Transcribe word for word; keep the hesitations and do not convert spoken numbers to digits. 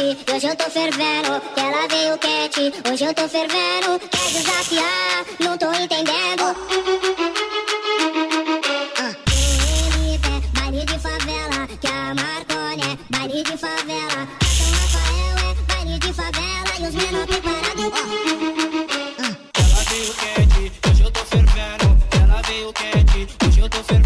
quente, hoje eu tô fervendo. Que ela veio quente, hoje eu tô fervendo. Quer desafiar, não tô entendendo. Baile de favela, que a Marconi é baile de favela. São Rafael é baile de favela e os menores preparados. Ela veio quente, hoje eu tô fervendo. Ela veio quente, hoje eu tô fervendo.